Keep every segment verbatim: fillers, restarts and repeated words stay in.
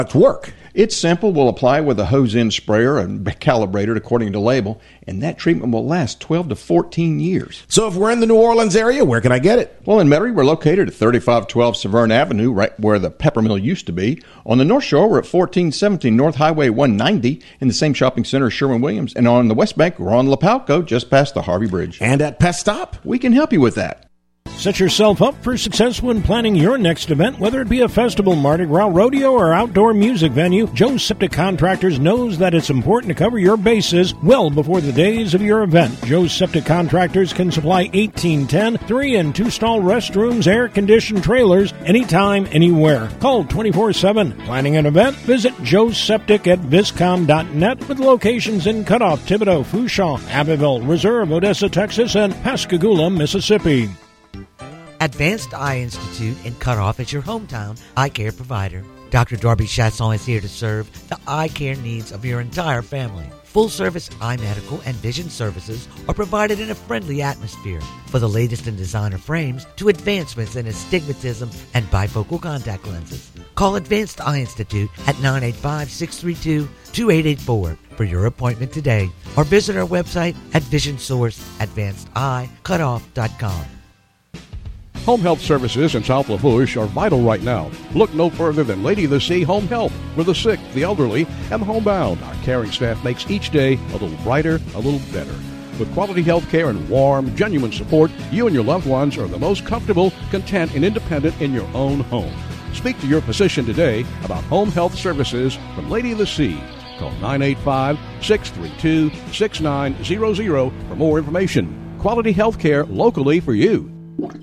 to work? It's simple. We'll apply with a hose-end sprayer and calibrated according to label, and that treatment will last twelve to fourteen years. So if we're in the New Orleans area, where can I get it? Well, in Metairie, we're located at thirty-five twelve Severn Avenue, right where the pepper mill used to be. On the North Shore, we're at fourteen seventeen North Highway one ninety in the same shopping center as Sherwin-Williams. And on the West Bank, we're on La Palco, just past the Harvey Bridge. And at Pest Stop? We can help you with that. Set yourself up for success when planning your next event, whether it be a festival, Mardi Gras, rodeo, or outdoor music venue. Joe's Septic Contractors knows that it's important to cover your bases well before the days of your event. Joe's Septic Contractors can supply eighteen ten, three and two stall restrooms, air-conditioned trailers, anytime, anywhere. Call twenty-four seven. Planning an event? Visit Joe's Septic at viscom dot net with locations in Cutoff, Thibodaux, Fourchon, Abbeville, Reserve, Odessa, Texas, and Pascagoula, Mississippi. Advanced Eye Institute in Cutoff is your hometown eye care provider. Doctor Darby Chasson is here to serve the eye care needs of your entire family. Full-service eye medical and vision services are provided in a friendly atmosphere. For the latest in designer frames to advancements in astigmatism and bifocal contact lenses, call Advanced Eye Institute at nine eight five, six three two, two eight eight four for your appointment today, or visit our website at vision source advanced eye cutoff dot com. Home health services in South Lafourche are vital right now. Look no further than Lady of the Sea Home Health. For the sick, the elderly, and the homebound, our caring staff makes each day a little brighter, a little better. With quality health care and warm, genuine support, you and your loved ones are the most comfortable, content, and independent in your own home. Speak to your physician today about home health services from Lady of the Sea. Call nine eight five, six three two, six nine zero zero for more information. Quality health care locally for you.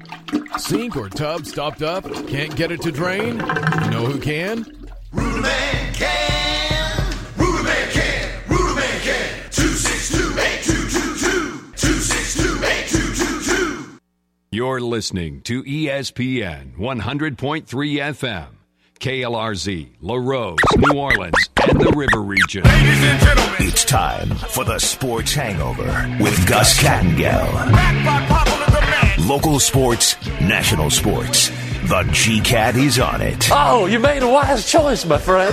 Sink or tub stopped up? Can't get it to drain? You know who can? Ruderman can! Ruderman can! Ruderman can! two six two, eight two two two! two six two, eight two two two! You're listening to E S P N one hundred point three F M, K L R Z, Larose, New Orleans, and the River Region. Ladies and gentlemen, it's time for the Sports Hangover with Gus Kattengell. back by popular demand. Local sports, national sports. The G-Cat is on it. Oh, you made a wise choice, my friend.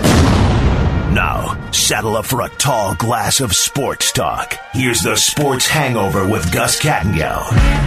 Now, saddle up for a tall glass of sports talk. Here's the Sports Hangover with Gus Kattengell.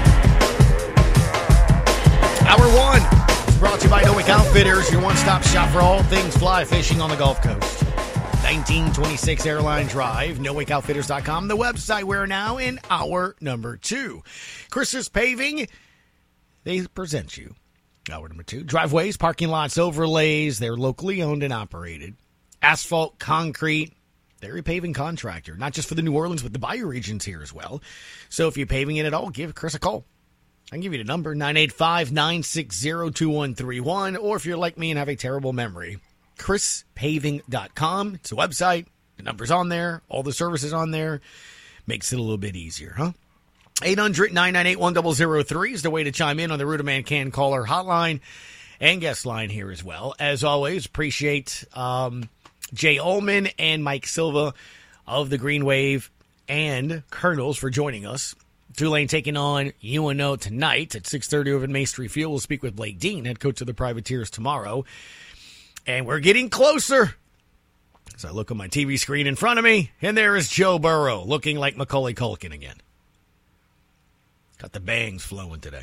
Hour one is brought to you by Nowick Outfitters, your one-stop shop for all things fly fishing on the Gulf Coast. nineteen twenty-six Airline Drive, Nowick Outfitters dot com, the website. We're now in hour number two. Chris's Paving, they present you hour number two. Driveways, parking lots, overlays, they're locally owned and operated. Asphalt, concrete, they're a paving contractor, not just for the New Orleans, but the Bayou regions here as well. So if you're paving it at all, give Chris a call. I can give you the number, nine eight five, nine six zero, two one three one, or if you're like me and have a terrible memory, chris paving dot com. It's a website. The number's on there. All the services on there. Makes it a little bit easier, huh? eight hundred, nine nine eight, one zero zero three is the way to chime in on the Ruderman Can caller hotline and guest line here as well. As always, appreciate um, Jay Ullman and Mike Silva of the Green Wave and Colonels for joining us. Tulane taking on U N O tonight at six thirty over at Main Street Field. We'll speak with Blake Dean, head coach of the Privateers, tomorrow. And we're getting closer. As I look on my T V screen in front of me, and there is Joe Burrow looking like Macaulay Culkin again. Got the bangs flowing today.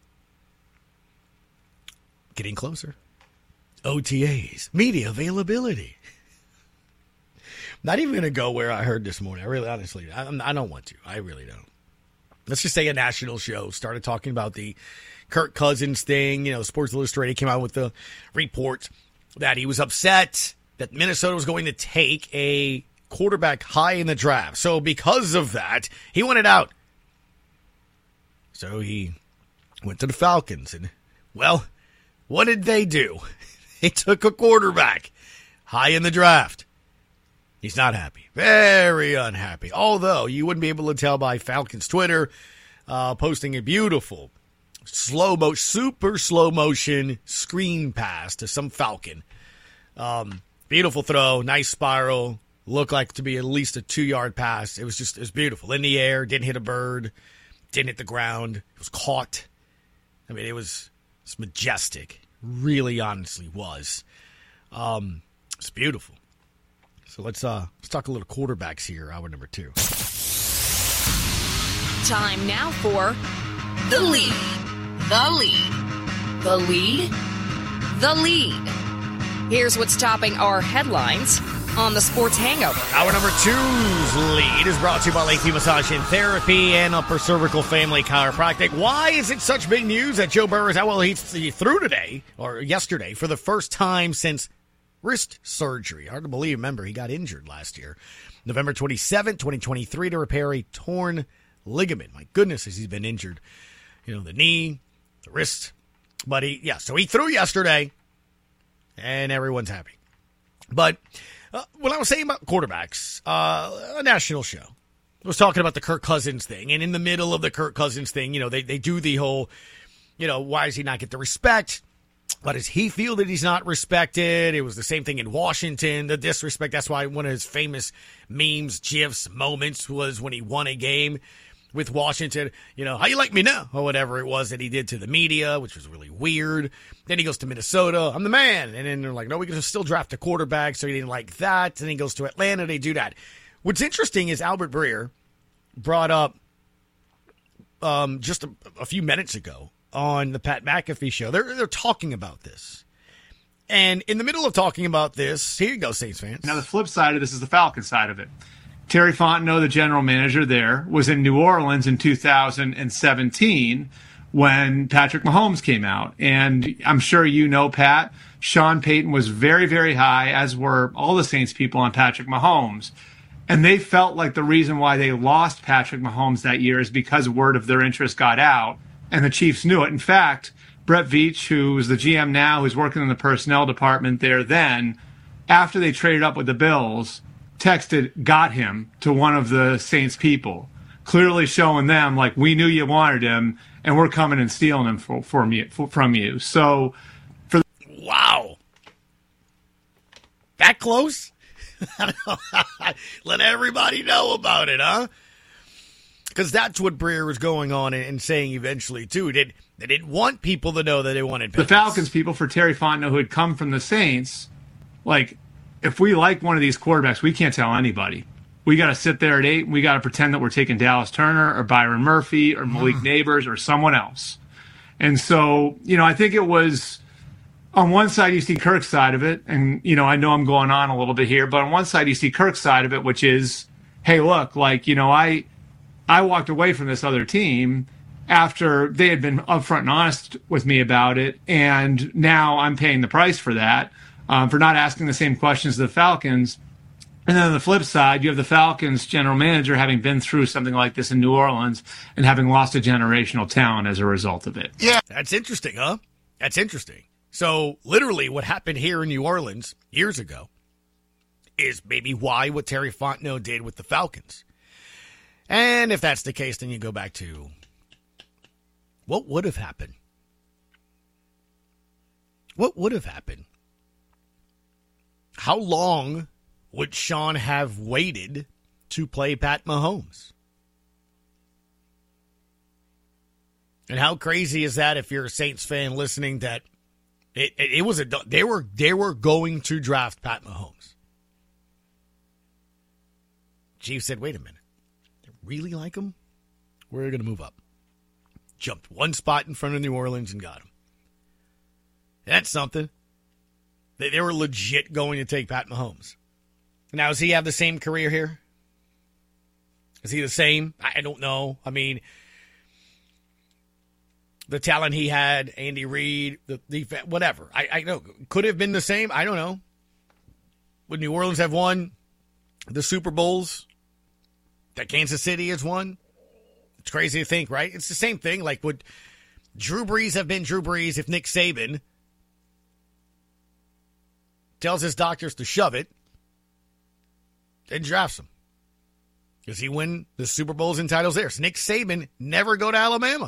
Getting closer. O T As, media availability. Not even going to go where I heard this morning. I really, honestly, I, I don't want to. I really don't. Let's just say a national show started talking about the Kirk Cousins thing. You know, Sports Illustrated came out with the report that he was upset that Minnesota was going to take a quarterback high in the draft. So because of that, he wanted out. So he went to the Falcons. And, well, what did they do? They took a quarterback high in the draft. He's not happy. Very unhappy. Although you wouldn't be able to tell by Falcons Twitter uh, posting a beautiful slow mo, super slow motion screen pass to some Falcon. Um, beautiful throw, nice spiral. Looked like to be at least a two-yard pass. It was just, it was beautiful. In the air, didn't hit a bird, didn't hit the ground. It was caught. I mean, it was, it was majestic. Really honestly was. Um, It's beautiful. So let's uh let's talk a little quarterbacks here, hour number two. Time now for The Lead. The Lead. The Lead. The Lead. Here's what's topping our headlines on the Sports Hangover. Hour number two's Lead is brought to you by Lakeview Massage and Therapy and Upper Cervical Family Chiropractic. Why is it such big news that Joe Burrow is out? Well, he's he threw today, or yesterday, for the first time since wrist surgery. Hard to believe. Remember, he got injured last year. November twenty-seventh, twenty twenty-three, to repair a torn ligament. My goodness, has he been injured. You know, the knee, the wrist. But he, yeah, so he threw yesterday, and everyone's happy. But uh, what I was saying about quarterbacks, uh, a national show was talking about the Kirk Cousins thing. And in the middle of the Kirk Cousins thing, you know, they, they do the whole, you know, why does he not get the respect? Why does he feel that he's not respected? It was the same thing in Washington, the disrespect. That's why one of his famous memes, GIFs, moments was when he won a game with Washington. You know, how you like me now? Or whatever it was that he did to the media, which was really weird. Then he goes to Minnesota. I'm the man. And then they're like, no, we can still draft a quarterback. So he didn't like that. And he goes to Atlanta. They do that. What's interesting is Albert Breer brought up um, just a, a few minutes ago on the Pat McAfee show. They're they're talking about this. And in the middle of talking about this, here you go, Saints fans. Now, the flip side of this is the Falcon side of it. Terry Fontenot, the general manager there, was in New Orleans in two thousand seventeen when Patrick Mahomes came out. And I'm sure you know, Pat, Sean Payton was very, very high, as were all the Saints people, on Patrick Mahomes. And they felt like the reason why they lost Patrick Mahomes that year is because word of their interest got out. And the Chiefs knew it. In fact, Brett Veach, who's the G M now, who's working in the personnel department there then, after they traded up with the Bills, texted, got him to one of the Saints people, clearly showing them, like, we knew you wanted him, and we're coming and stealing him for, for me, for, from you. So, for the- Wow. That close? Let everybody know about it, huh? Because that's what Breer was going on and saying eventually, too. They, they didn't want people to know that they wanted the Payton. Falcons people, for Terry Fontenot, who had come from the Saints, like, if we like one of these quarterbacks, we can't tell anybody. We got to sit there at eight, and we got to pretend that we're taking Dallas Turner or Byron Murphy or Malik Neighbors or someone else. And so, you know, I think it was, on one side you see Kirk's side of it, and, you know, I know I'm going on a little bit here, but on one side you see Kirk's side of it, which is, hey, look, like, you know, I I walked away from this other team after they had been upfront and honest with me about it, and now I'm paying the price for that, um, for not asking the same questions to the Falcons. And then on the flip side, you have the Falcons general manager having been through something like this in New Orleans and having lost a generational talent as a result of it. Yeah. That's interesting, huh? That's interesting. So literally what happened here in New Orleans years ago is maybe why what Terry Fontenot did with the Falcons. And if that's the case, then you go back to what would have happened? What would have happened? How long would Sean have waited to play Pat Mahomes? And how crazy is that if you're a Saints fan listening that it, it, it was a they were they were going to draft Pat Mahomes. Chiefs said, wait a minute. They really like him? We're going to move up. Jumped one spot in front of New Orleans and got him. That's something. They, they were legit going to take Pat Mahomes. Now, does he have the same career here? Is he the same? I don't know. I mean, the talent he had, Andy Reid, the defense, whatever. I, I know. Could have been the same. I don't know. Would New Orleans have won the Super Bowls that Kansas City has won? It's crazy to think, right? It's the same thing. Like, would Drew Brees have been Drew Brees if Nick Saban tells his doctors to shove it and drafts him? Does he win the Super Bowls and titles there? So Nick Saban never go to Alabama.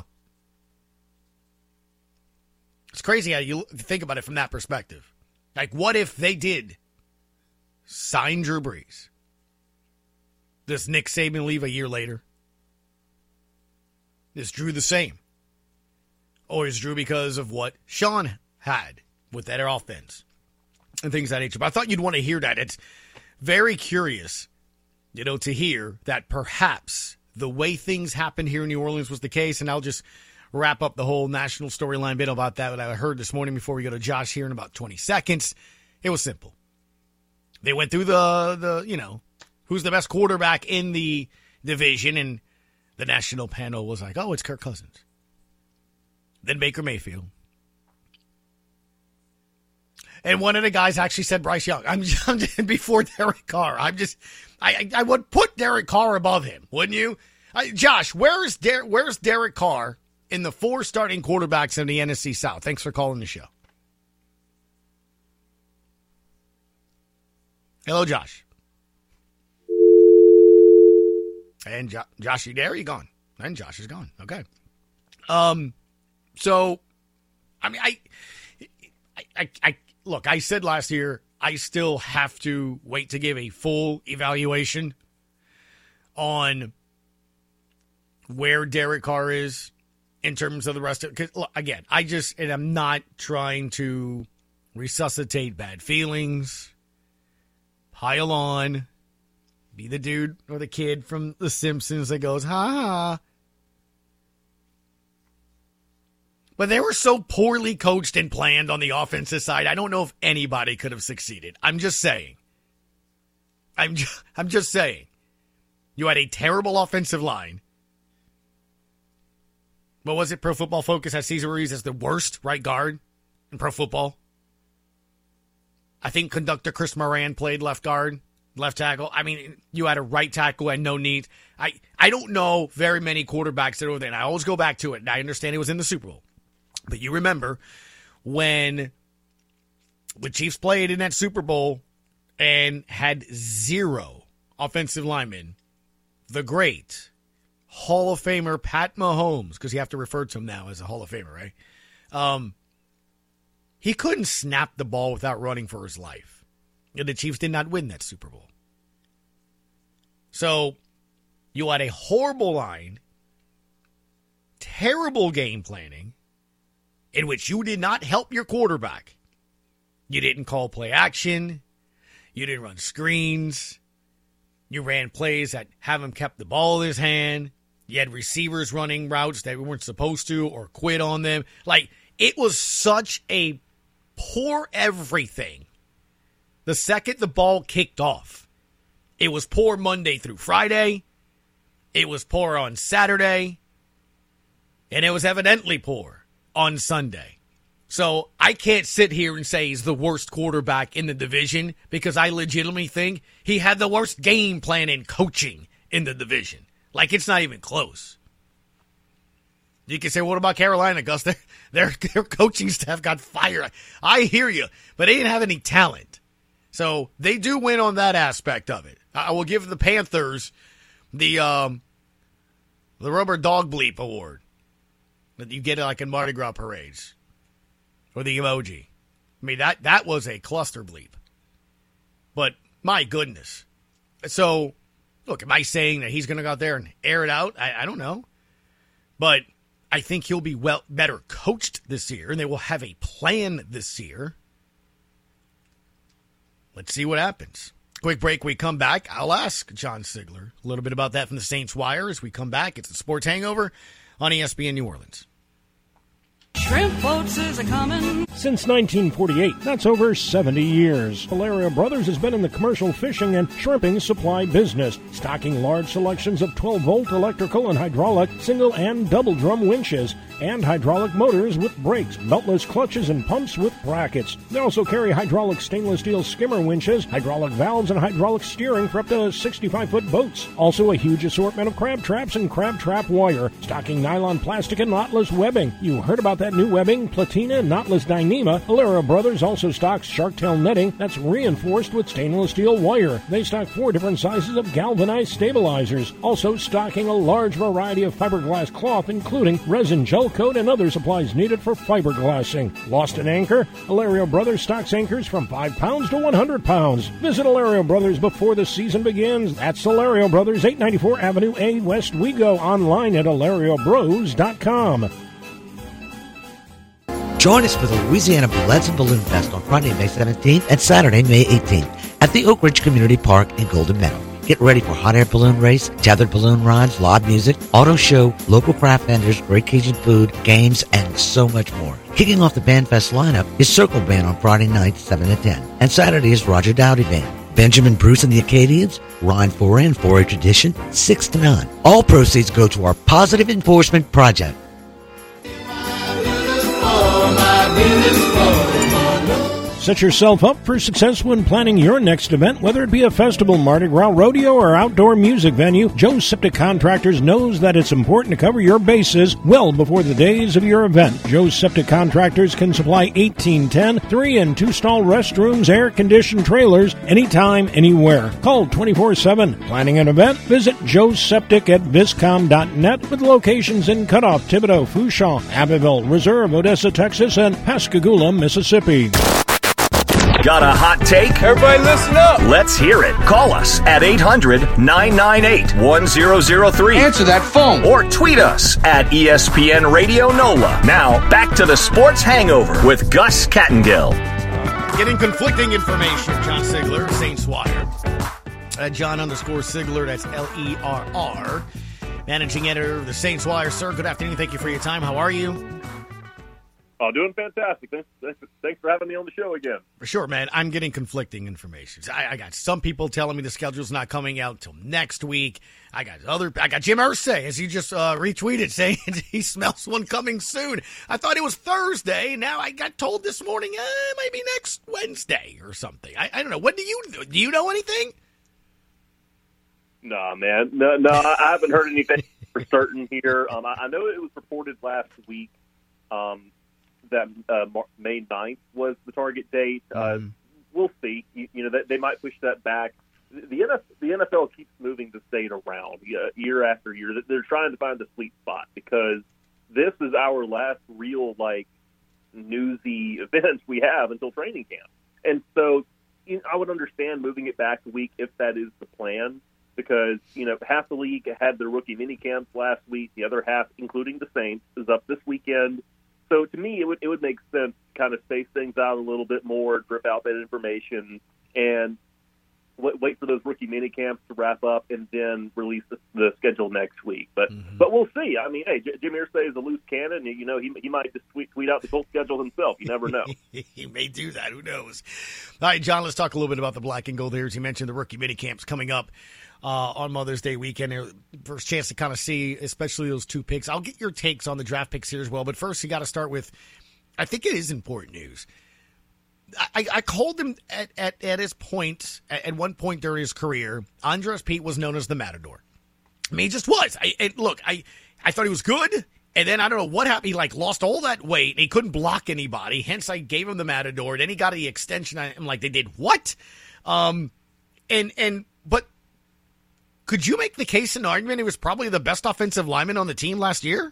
It's crazy how you think about it from that perspective. Like, what if they did sign Drew Brees? Does Nick Saban leave a year later? Is Drew the same? Or is Drew because of what Sean had with that offense? and things of that nature. But I thought you'd want to hear that. It's very curious, you know, to hear that perhaps the way things happened here in New Orleans was the case. And I'll just wrap up the whole national storyline bit about that that I heard this morning before we go to Josh here in about twenty seconds. It was simple. They went through the, the you know, who's the best quarterback in the division, and the national panel was like, oh, it's Kirk Cousins. Then Baker Mayfield. And one of the guys actually said Bryce Young. I'm just, before Derek Carr. I'm just, I, I would put Derek Carr above him, wouldn't you? I, Josh, where is Der, where's Derek Carr in the four starting quarterbacks in the N F C South? Thanks for calling the show. Hello, Josh. And jo- Josh, you there? You gone? And Josh is gone. Okay. Um. So, I mean, I, I, I, I look. I said last year I still have to wait to give a full evaluation on where Derek Carr is in terms of the rest of it. Because again, I just and I'm not trying to resuscitate bad feelings. Pile on, be the dude or the kid from The Simpsons that goes, ha ha. But they were so poorly coached and planned on the offensive side, I don't know if anybody could have succeeded. I'm just saying. I'm just, I'm just saying. You had a terrible offensive line. What was it? Pro Football Focus had Cesar Ruiz as the worst right guard in pro football. I think conductor Chris Moran played left guard, left tackle. I mean, you had a right tackle and no need. I, I don't know very many quarterbacks that are there. And I always go back to it. And I understand he was in the Super Bowl. But you remember when the Chiefs played in that Super Bowl and had zero offensive linemen, the great Hall of Famer Pat Mahomes, because you have to refer to him now as a Hall of Famer, right? Um, He couldn't snap the ball without running for his life. And the Chiefs did not win that Super Bowl. So, you had a horrible line, terrible game planning, in which you did not help your quarterback. You didn't call play action. You didn't run screens. You ran plays that have him kept the ball in his hand. You had receivers running routes that we weren't supposed to or quit on them. Like, it was such a poor everything. The second the ball kicked off, it was poor Monday through Friday. It was poor on Saturday. And it was evidently poor on Sunday. So I can't sit here and say he's the worst quarterback in the division because I legitimately think he had the worst game plan and coaching in the division. Like, it's not even close. You can say, what about Carolina, Gus? Their, their, their coaching staff got fired. I hear you, but they didn't have any talent. So they do win on that aspect of it. I will give the Panthers the um, the Rubber Dog Bleep Award that you get like in Mardi Gras parades. Or the emoji. I mean, that, that was a cluster bleep. But, my goodness. So, look, am I saying that he's going to go out there and air it out? I, I don't know. But I think he'll be well better coached this year, and they will have a plan this year. Let's see what happens. Quick break. We come back. I'll ask John Sigler a little bit about that from the Saints Wire as we come back. It's the Sports Hangover on E S P N New Orleans. Shrimp boats is a coming. Since nineteen forty-eight, that's over seventy years. Hilario Brothers has been in the commercial fishing and shrimping supply business, stocking large selections of twelve-volt electrical and hydraulic single and double drum winches, and hydraulic motors with brakes, beltless clutches, and pumps with brackets. They also carry hydraulic stainless steel skimmer winches, hydraulic valves, and hydraulic steering for up to sixty-five foot boats. Also a huge assortment of crab traps and crab trap wire, stocking nylon plastic and knotless webbing. You heard about that new webbing, Platina knotless Dyneema. Hilario Brothers also stocks shark-tail netting that's reinforced with stainless steel wire. They stock four different sizes of galvanized stabilizers. Also stocking a large variety of fiberglass cloth, including resin gel coat and other supplies needed for fiberglassing. Lost an anchor? Hilario Brothers stocks anchors from five pounds to one hundred pounds. Visit Hilario Brothers before the season begins. That's Hilario Brothers, eight ninety-four Avenue A, West Wego. Online at hilario bros dot com. Join us for the Louisiana Bleds and Balloon Fest on Friday, May seventeenth and Saturday, May eighteenth at the Oak Ridge Community Park in Golden Meadow. Get ready for hot air balloon race, tethered balloon rides, live music, auto show, local craft vendors, great Cajun food, games, and so much more. Kicking off the Band Fest lineup is Circle Band on Friday night, seven to ten. And Saturday is Roger Dowdy Band. Benjamin Bruce and the Acadians, Ryan Foray and four H Tradition, six to nine. All proceeds go to our Positive Enforcement Project. Set yourself up for success when planning your next event, whether it be a festival, Mardi Gras, rodeo, or outdoor music venue. Joe Septic Contractors knows that it's important to cover your bases well before the days of your event. Joe Septic Contractors can supply eighteen ten, three and two stall restrooms, air-conditioned trailers, anytime, anywhere. Call twenty-four seven. Planning an event? Visit joe septic at viscom dot net with locations in Cutoff, Thibodaux, Fourchon, Abbeville, Reserve, Odessa, Texas, and Pascagoula, Mississippi. Got a hot take? Everybody listen up. Let's hear it. Call us at eight hundred, nine nine eight, one zero zero three. Answer that phone. Or tweet us at E S P N Radio NOLA. Now, back to the Sports Hangover with Gus Kattengill. Getting conflicting information. John Sigler, Saints Wire. Uh, John underscore Sigler, that's L E R R. Managing editor of the Saints Wire. Sir, good afternoon. Thank you for your time. How are you? Oh, doing fantastic. Thanks, thanks, thanks for having me on the show again. For sure, man. I'm getting conflicting information. I, I got some people telling me the schedule's not coming out until next week. I got other. I got Jim Irsay, as he just uh, retweeted, saying he smells one coming soon. I thought it was Thursday. Now I got told this morning, uh, it might be next Wednesday or something. I, I don't know. What do you do? You know anything? Nah, man. No, no, I haven't heard anything for certain here. Um, I, I know it was reported last week. Um, that uh, May ninth was the target date. Uh, mm. We'll see. You, you know, they, they might push that back. The N F L, the N F L keeps moving the date around uh, year after year. They're trying to find the sweet spot because this is our last real, like, newsy event we have until training camp. And so you know, I would understand moving it back a week if that is the plan because, you know, half the league had their rookie mini camps last week. The other half, including the Saints, is up this weekend. So to me, it would it would make sense to kind of space things out a little bit more, drip out that information, and wait, wait for those rookie mini camps to wrap up, and then release the, the schedule next week. But mm-hmm. but we'll see. I mean, hey, J- Jim Irsay is a loose cannon. You know, he he might just tweet, tweet out the full schedule himself. You never know. He may do that. Who knows? All right, John. Let's talk a little bit about the Black and Gold here. As you mentioned, the rookie mini camps coming up. Uh, on Mother's Day weekend. First chance to kind of see, especially those two picks. I'll get your takes on the draft picks here as well, but first you got to start with, I think it is important news. I, I called him at, at, at his point, at one point during his career, Andres Pete was known as the Matador. I mean, he just was. I, and look, I, I thought he was good, and then I don't know what happened. He like lost all that weight, and he couldn't block anybody, hence I gave him the Matador. Then he got the extension. I'm like, they did what? Um, and, and, but, could you make the case and argument he was probably the best offensive lineman on the team last year?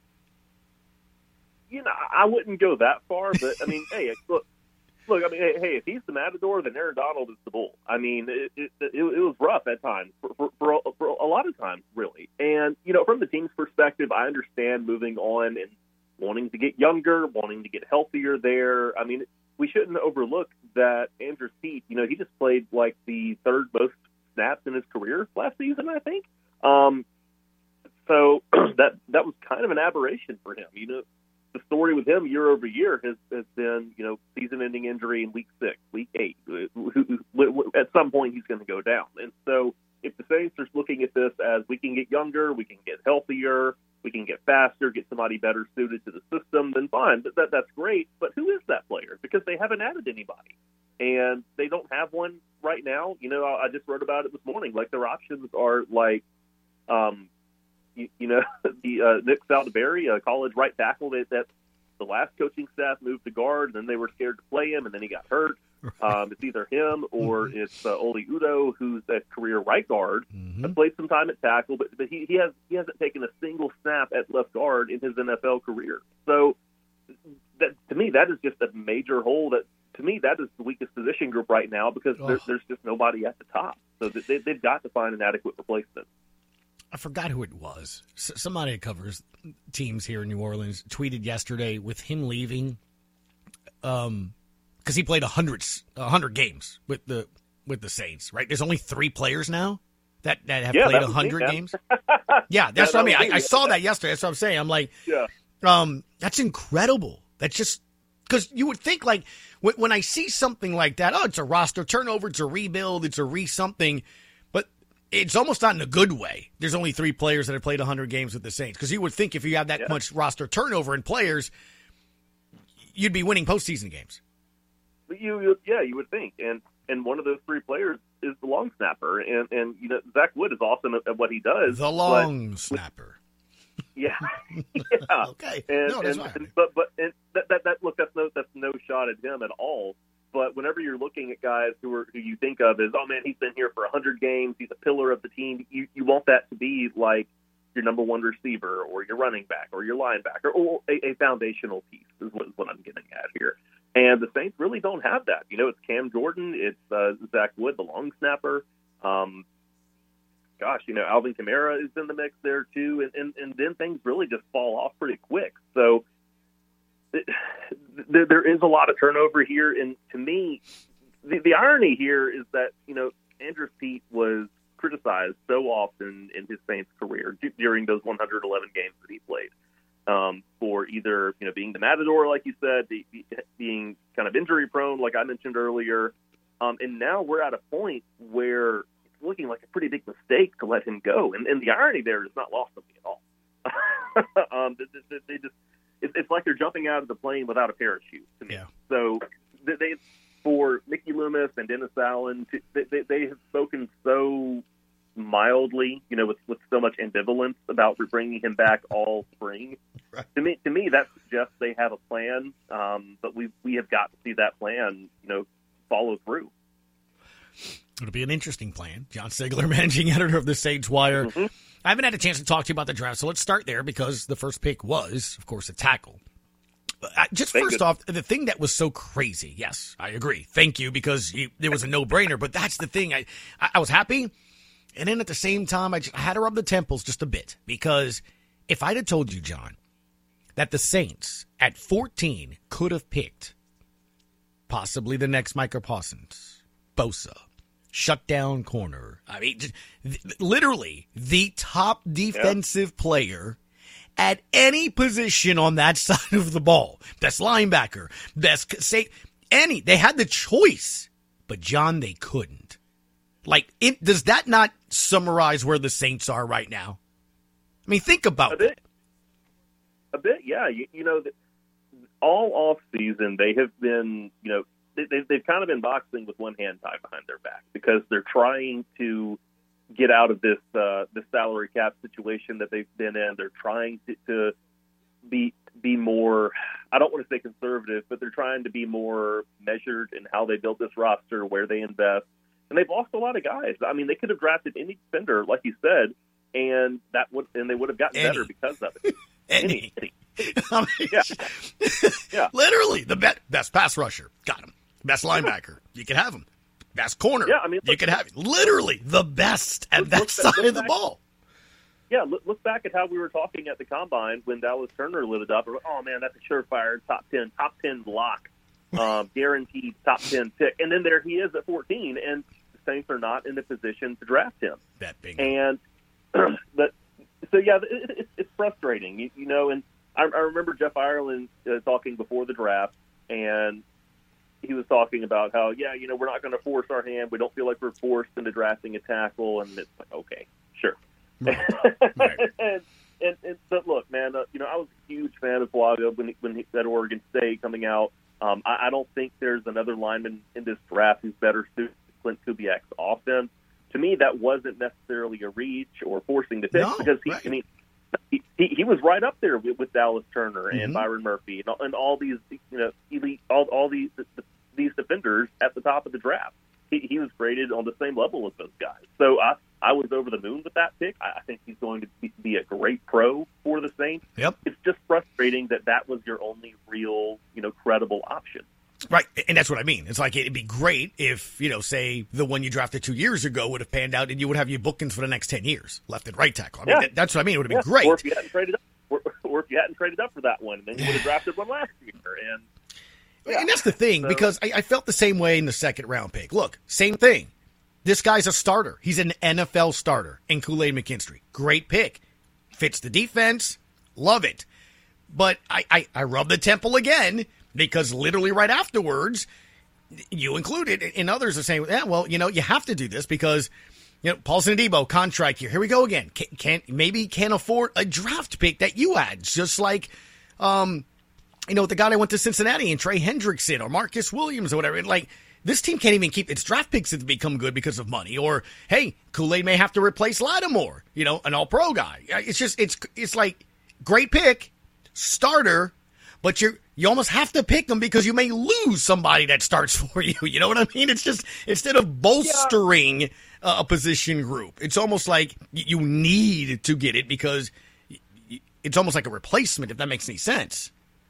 You know, I wouldn't go that far, but I mean, hey, look, look. I mean, hey, hey, if he's the Matador, then Aaron Donald is the Bull. I mean, it it, it, it was rough at times for, for, for, a, for a lot of times, really. And you know, from the team's perspective, I understand moving on and wanting to get younger, wanting to get healthier. There, I mean, we shouldn't overlook that Andres Pete. You know, he just played like the third most snaps in his career last season, I think. Um, so that that was kind of an aberration for him. You know, the story with him year over year has, has been, you know, season-ending injury in week six, week eight. At some point, he's going to go down. And so if the Saints are looking at this as we can get younger, we can get healthier, we can get faster, get somebody better suited to the system, then fine. That, that That's great. But who is that player? Because they haven't added anybody. And they don't have one right now. You know, I just wrote about it this morning. Like, their options are like, um, you, you know, the uh, Nick Saldiberry, a college right tackle that, that the last coaching staff moved to guard, and then they were scared to play him, and then he got hurt. Um, it's either him or it's uh, Oli Udoh, who's a career right guard. Mm-hmm. Has played some time at tackle, but but he, he has he hasn't taken a single snap at left guard in his N F L career. So, that, to me, that is just a major hole that. To me, that is the weakest position group right now because oh. there, there's just nobody at the top. So they, they've got to find an adequate replacement. I forgot who it was. S- somebody that covers teams here in New Orleans tweeted yesterday with him leaving, um, because he played a hundred, a hundred games with the with the Saints, right? There's only three players now that, that have Yeah, played that a was me, hundred man. games. Yeah, that's Yeah, what I that mean. was me. I, I saw that yesterday. That's what I'm saying. I'm like, Yeah. um, that's incredible. That's just because you would think like when, when I see something like that, oh, it's a roster turnover, it's a rebuild, it's a re something, but it's almost not in a good way. There's only three players that have played one hundred games with the Saints because you would think if you have that Yeah. much roster turnover in players, you'd be winning postseason games. But you, you, yeah, you would think, and and one of those three players is the long snapper, and and you know Zach Wood is awesome at, at what he does. The long snapper. Yeah, yeah. Okay. And, No, that's and, fine. and- but but and that, that that look that's no that's no shot at him at all. But whenever you're looking at guys who are who you think of as, oh man, he's been here for a hundred games, he's a pillar of the team. You you want that to be like your number one receiver or your running back or your linebacker or a, a foundational piece is what, is what I'm getting at here. And the Saints really don't have that. You know, it's Cam Jordan, it's uh, Zach Wood, the long snapper. Um, gosh, you know, Alvin Kamara is in the mix there too, and, and, and then things really just fall off pretty quick. So it, there, there is a lot of turnover here, and to me, the, the irony here is that, you know, Andrew Pete was criticized so often in his Saints career d- during those one hundred eleven games that he played. Um, for either, you know, being the matador, like you said, be, be, being kind of injury prone, like I mentioned earlier. Um, and now we're at a point where it's looking like a pretty big mistake to let him go. And, and the irony there is not lost on me at all. um, they, they, they just, it's, it's like they're jumping out of the plane without a parachute to me. Yeah. So they, they, for Mickey Loomis and Dennis Allen, they, they, they have spoken so mildly, you know, with, with so much ambivalence about bringing him back all spring. Right. To me, to me, that suggests they have a plan, um, but we we have got to see that plan, you know, follow through. It'll be an interesting plan. John Sigler, managing editor of the Sage Wire. Mm-hmm. I haven't had a chance to talk to you about the draft, so let's start there because the first pick was, of course, a tackle. Uh, just Thank first you. off, the thing that was so crazy, yes, I agree. Thank you, because you, it was a no-brainer, but that's the thing. I, I, I was happy. And then at the same time, I, just, I had to rub the temples just a bit because if I'd have told you, John, that the Saints at fourteen could have picked possibly the next Micah Parsons, Bosa, shutdown corner. I mean, just, th- literally the top defensive yeah. player at any position on that side of the ball. Best linebacker, best say any. They had the choice, but John, they couldn't. Like, it, does that not summarize where the Saints are right now? I mean, think about a bit. it. A bit, yeah. You, you know, all off season they have been, you know, they, they, they've kind of been boxing with one hand tied behind their back because they're trying to get out of this uh, this salary cap situation that they've been in. They're trying to, to be be more, I don't want to say conservative, but they're trying to be more measured in how they build this roster, where they invest. And they've lost a lot of guys. I mean, they could have drafted any defender, like you said, and that would and they would have gotten any. better because of it. Any. any. I mean, yeah. yeah. Literally, the best, best pass rusher. Got him. Best linebacker. You can have him. Best corner. Yeah, I mean, look, you can have him. Literally, the best at look, that look, side look of the back, ball. Yeah, look, look back at how we were talking at the Combine when Dallas Turner lit it up. Oh, man, that's a surefire top ten, top ten lock, um, guaranteed top ten pick. And then there he is at fourteen, and the Saints are not in a position to draft him. That big. And but so yeah, it, it, it's frustrating, you, you know. And I, I remember Jeff Ireland uh, talking before the draft, and he was talking about how, yeah, you know, we're not going to force our hand. We don't feel like we're forced into drafting a tackle, and it's like, okay, sure. Right. Right. and, and, and but look, man, uh, you know, I was a huge fan of Bulaga when he, when he at Oregon State coming out. Um, I, I don't think there's another lineman in this draft who's better suited to Clint Kubiak's offense. To me, that wasn't necessarily a reach or forcing the pick no, because he, right. I mean, he, he, he was right up there with, with Dallas Turner and Mm-hmm. Byron Murphy and all, and all these, you know, elite, all, all these these defenders at the top of the draft. He, he was graded on the same level as those guys. So I, I was over the moon with that pick. I, I think he's going to be, be a great pro for the Saints. Yep. It's just frustrating that that was your only real, you know, credible option. Right, and that's what I mean. It's like it'd be great if, you know, say the one you drafted two years ago would have panned out and you would have your bookings for the next ten years, left and right tackle. I mean, Yeah. that, that's what I mean. It would have Yeah. been great. Or if you hadn't traded up, or, or if you hadn't traded up for that one, then you would have drafted one last year. And Yeah. And that's the thing, so, because I, I felt the same way in the second round pick. Look, same thing. This guy's a starter. He's an N F L starter in Kool-Aid McKinstry. Great pick. Fits the defense. Love it. But I, I, I rub the temple again because literally right afterwards, you included, and others are saying, yeah, well, you know, you have to do this because, you know, Paulson Adebo, contract year. Here we go again. Can't, can't maybe can't afford a draft pick that you had, just like, um, you know, the guy that went to Cincinnati and Trey Hendrickson or Marcus Williams or whatever. Like, this team can't even keep its draft picks to become good because of money. Or, hey, Kool-Aid may have to replace Lattimore, you know, an all-pro guy. It's just, it's it's like, great pick, starter, but you you almost have to pick them because you may lose somebody that starts for you. You know what I mean? It's just, instead of bolstering yeah. uh, a position group, it's almost like you need to get it because it's almost like a replacement, if that makes any sense.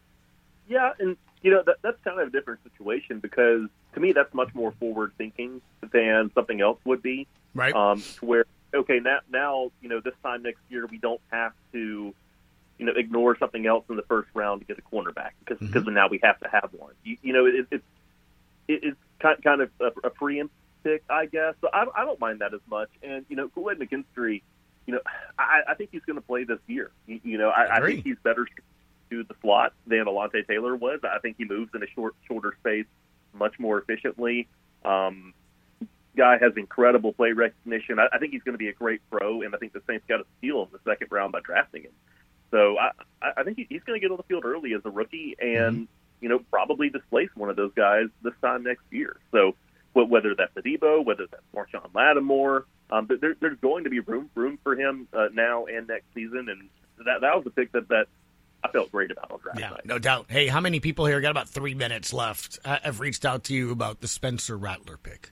Yeah, and, you know, that, that's kind of a different situation because, to me, that's much more forward-thinking than something else would be. Right. Um, to where, okay, now, now, you know, this time next year we don't have to, you know, ignore something else in the first round to get a cornerback because mm-hmm. because now we have to have one. You, you know, it, it, it, it's kind kind of a, a preempt pick, I guess. So I, I don't mind that as much. And, you know, Kool-Aid McKinstry, you know, I, I think he's going to play this year. You, you know, I, I, I think he's better to the slot than Alontae Taylor was. I think he moves in a short, shorter space much more efficiently. Um, guy has incredible play recognition. I, I think he's going to be a great pro, and I think the Saints got a steal in the second round by drafting him. So I, I think he's going to get on the field early as a rookie and, mm-hmm. you know, probably displace one of those guys this time next year. So whether that's Adebo, whether that's Marshawn Lattimore, um, there, there's going to be room room for him uh, now and next season. And that that was a pick that, that I felt great about on draft yeah, night. No doubt. Hey, how many people here, got about three minutes left, uh, have reached out to you about the Spencer Rattler pick?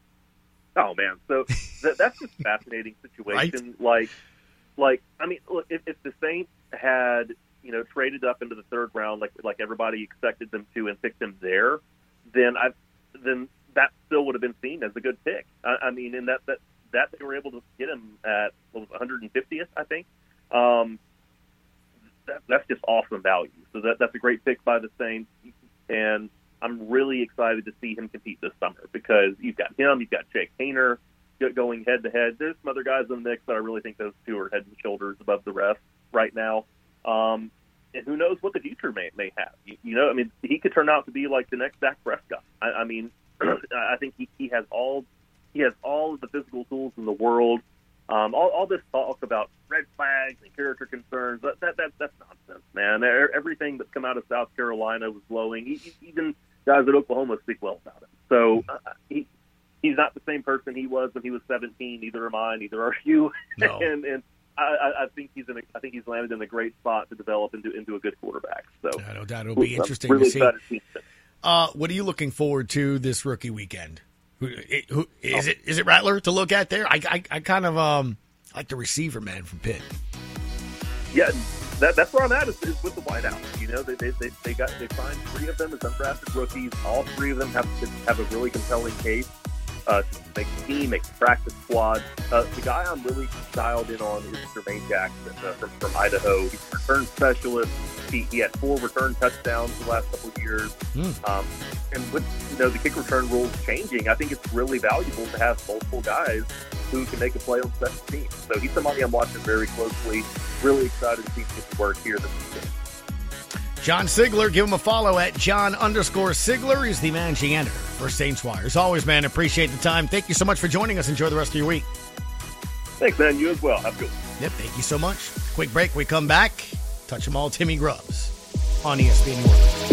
Oh, man. So that, that's just a fascinating situation. Right? Like, like I mean, look, if, if the Saints had, you know, traded up into the third round like like everybody expected them to and picked him there, then I then that still would have been seen as a good pick. I, I mean, in that, that that they were able to get him at what was one hundred fiftieth, I think. Um, that, that's just awesome value. So that that's a great pick by the Saints, and I'm really excited to see him compete this summer because you've got him, you've got Jake Haener going head to head. There's some other guys in the mix, but I really think those two are head and shoulders above the rest right now. Um, and who knows what the future may may have? You, you know, I mean, he could turn out to be like the next Dak Prescott. I, I mean, I think he, he has all he has all of the physical tools in the world. Um, all, all this talk about red flags and character concerns, that, that, that that's nonsense, man. Everything that's come out of South Carolina was glowing. He, even guys at Oklahoma speak well about him. So uh, he he's not the same person he was when he was seventeen. Neither am I. Neither are you. No. and and I, I think he's in a, I think he's landed in a great spot to develop into into a good quarterback. So yeah, no doubt it'll be interesting really to see. To see uh, what are you looking forward to this rookie weekend? Who, who is it? Is it Rattler to look at there? I, I, I kind of um like the receiver man from Pitt. Yeah, that, that's where I'm at is, is with the wideouts. You know, they they they, they got they signed three of them as undrafted rookies. All three of them have have a really compelling case uh, to make the team, make the practice squad. Uh, the guy I'm really dialed in on is Jermaine Jackson uh, from from Idaho. He's a return specialist. He, he had four return touchdowns the last couple of years. Mm. Um, and with you know the kick return rules changing, I think it's really valuable to have multiple guys who can make a play on special teams. So he's somebody I'm watching very closely. Really excited to see him get to work here this weekend. John Sigler, give him a follow at John underscore Sigler. He's the managing editor for Saints Wire. As always, man, appreciate the time. Thank you so much for joining us. Enjoy the rest of your week. Thanks, man. You as well. Have a good one. Yep, thank you so much. Quick break. We come back. Touch them all, Timmy Grubbs on E S P N New Orleans.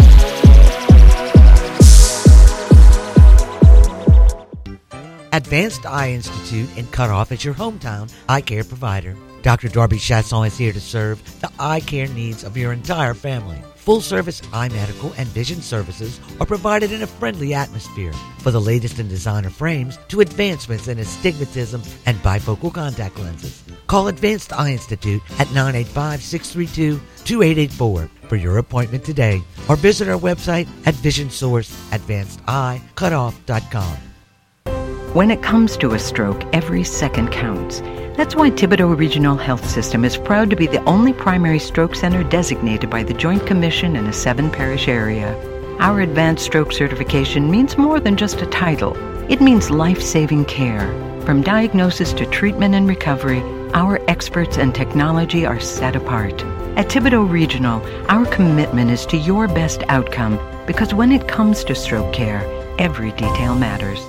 Advanced Eye Institute in Cutoff is your hometown eye care provider. Doctor Darby Chasson is here to serve the eye care needs of your entire family. Full-service eye medical and vision services are provided in a friendly atmosphere. For the latest in designer frames to advancements in astigmatism and bifocal contact lenses, call Advanced Eye Institute at nine eight five, six three two, two eight eight four for your appointment today, or visit our website at vision source advanced eye cutoff dot com. When it comes to a stroke, every second counts. That's why Thibodaux Regional Health System is proud to be the only primary stroke center designated by the Joint Commission in a seven-parish area. Our advanced stroke certification means more than just a title. It means life-saving care. From diagnosis to treatment and recovery, our experts and technology are set apart. At Thibodeau Regional, our commitment is to your best outcome because when it comes to stroke care, every detail matters.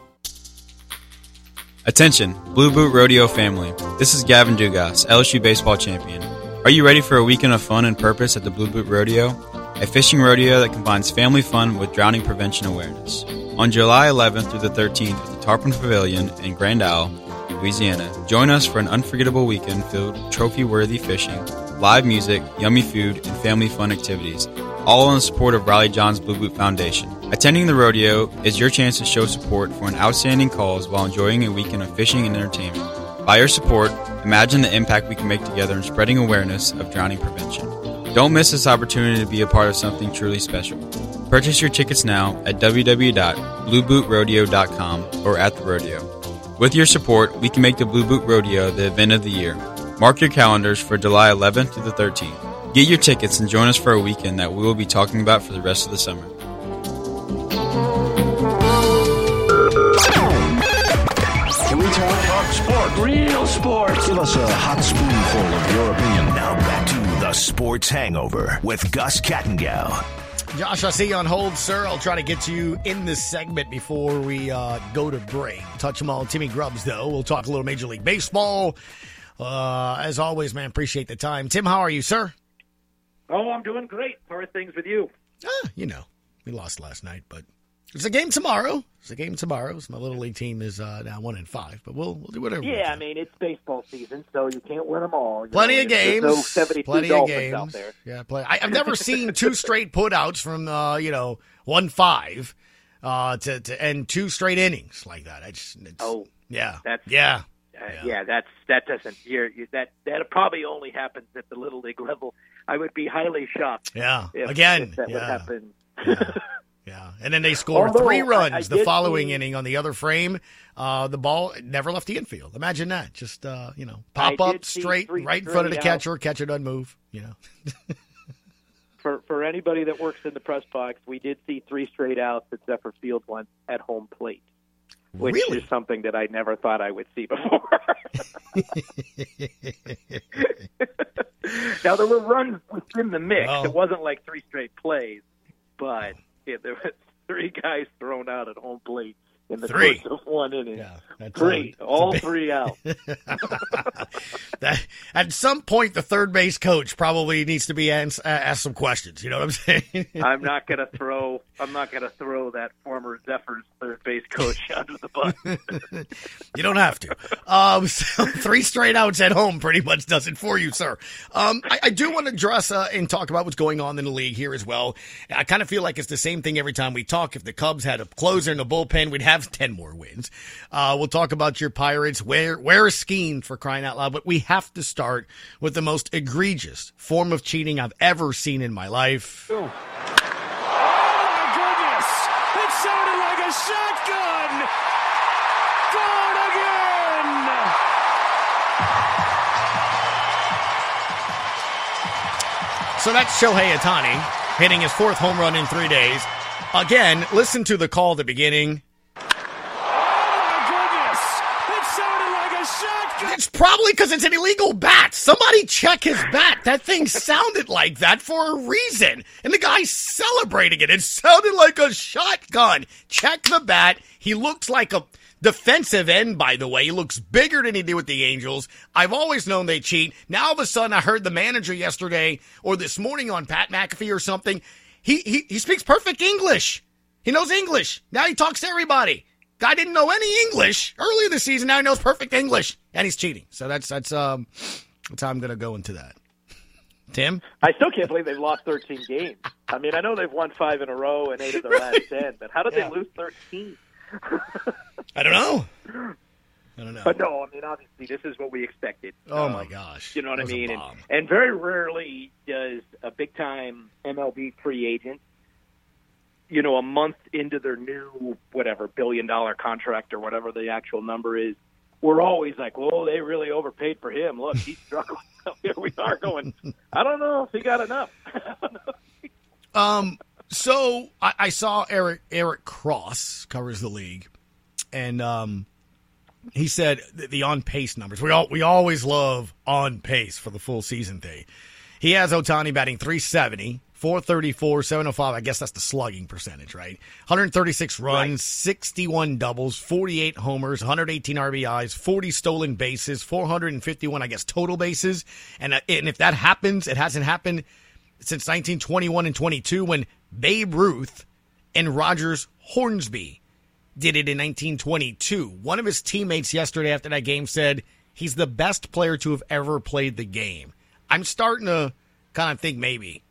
Attention, Blue Boot Rodeo family. This is Gavin Dugas, L S U baseball champion. Are you ready for a weekend of fun and purpose at the Blue Boot Rodeo? A fishing rodeo that combines family fun with drowning prevention awareness. On July eleventh through the thirteenth at the Tarpon Pavilion in Grand Isle, Louisiana, join us for an unforgettable weekend filled with trophy-worthy fishing, live music, yummy food, and family fun activities, all in support of Riley John's Blue Boot Foundation. Attending the rodeo is your chance to show support for an outstanding cause while enjoying a weekend of fishing and entertainment. By your support, imagine the impact we can make together in spreading awareness of drowning prevention. Don't miss this opportunity to be a part of something truly special. Purchase your tickets now at w w w dot blue boot rodeo dot com or at the rodeo. With your support, we can make the Blue Boot Rodeo the event of the year. Mark your calendars for July eleventh through the thirteenth. Get your tickets and join us for a weekend that we will be talking about for the rest of the summer. Can we talk sport? Real sports. Give us a hot spoonful of your opinion. Now back to the Sports Hangover with Gus Kattengell. Josh, I see you on hold, sir. I'll try to get you in this segment before we uh, go to break. Touch them all. Timmy Grubbs, though. We'll talk a little Major League Baseball. Uh, as always, man, appreciate the time. Tim, how are you, sir? Oh, I'm doing great. How are things with you? Ah, you know, we lost last night, but it's a game tomorrow. It's a game tomorrow. So my Little League team is uh, now one and five, but we'll we'll do whatever. Yeah, I mean, it's baseball season, so you can't win them all. You Plenty know, of games. There's no seventy-two Plenty of Dolphins games out there. Yeah, play. I, I've never seen two straight putouts from uh, you know one five uh, to to end two straight innings like that. I just it's, oh yeah that's yeah. Uh, yeah. yeah, that's that doesn't. You're, you, that that probably only happens at the Little League level. I would be highly shocked. Yeah, if, again, if that yeah. would happen. Yeah. yeah, and then they score Although, three runs I, I the following see, inning on the other frame. Uh, the ball never left the infield. Imagine that. Just uh, you know, pop I up straight right in front of the catcher. Catcher doesn't move. You know. for for anybody that works in the press box, we did see three straight outs at Zephyr Field once at home plate. Which really? is something that I never thought I would see before. Now, there were runs within the mix. Oh. It wasn't like three straight plays, but yeah, there was three guys thrown out at home plate in the three. course of one inning. Yeah, that's three. a, all big... three out. that, at some point, the third base coach probably needs to be asked, asked some questions. You know what I'm saying? I'm not going to throw. I'm not going to throw that former Zephyrs third base coach under the bus. You don't have to. Um, so three straight outs at home pretty much does it for you, sir. Um, I, I do want to address uh, and talk about what's going on in the league here as well. I kind of feel like it's the same thing every time we talk. If the Cubs had a closer in the bullpen, we'd have ten more wins. Uh, we'll talk about your Pirates. Where where is Skeen, for crying out loud? But we have to start with the most egregious form of cheating I've ever seen in my life. Oh, my goodness! It sounded like a shotgun! Gone again! So that's Shohei Ohtani hitting his fourth home run in three days. Again, listen to the call at the beginning. It's probably because it's an illegal bat. Somebody check his bat. That thing sounded like that for a reason. And the guy's celebrating it. It sounded like a shotgun. Check the bat. He looks like a defensive end, by the way. He looks bigger than he did with the Angels. I've always known they cheat. Now, all of a sudden, I heard the manager yesterday or this morning on Pat McAfee or something. He, he, he speaks perfect English. He knows English. Now he talks to everybody. Guy didn't know any English earlier this season. Now he knows perfect English, and he's cheating. So that's that's um that's how I'm going to go into that. Tim, I still can't believe they've lost thirteen games. I mean, I know they've won five in a row and eight of their last ten, but how did Yeah. they lose thirteen? I don't know. I don't know. But no, I mean, obviously, this is what we expected. Oh Um, my gosh, You know what That I was a mean? And, bomb. and very rarely does a big-time M L B free agent, you know, a month into their new, whatever, billion-dollar contract or whatever the actual number is, we're always like, whoa, they really overpaid for him. Look, he's struggling. Here we are going, I don't know if he got enough. Um. So I, I saw Eric Eric Cross covers the league, and um, he said the, the on pace numbers. We all we always love on pace for the full season thing. He has Ohtani batting three seventy, four thirty-four, seven oh five. I guess that's the slugging percentage, right? one hundred thirty-six runs, right. sixty-one doubles, forty-eight homers, one hundred eighteen R B Is, forty stolen bases, four hundred fifty-one, I guess, total bases. And and if that happens, it hasn't happened since nineteen twenty-one and twenty-two when Babe Ruth and Rogers Hornsby did it in nineteen twenty-two. One of his teammates yesterday after that game said he's the best player to have ever played the game. I'm starting to kind of think maybe.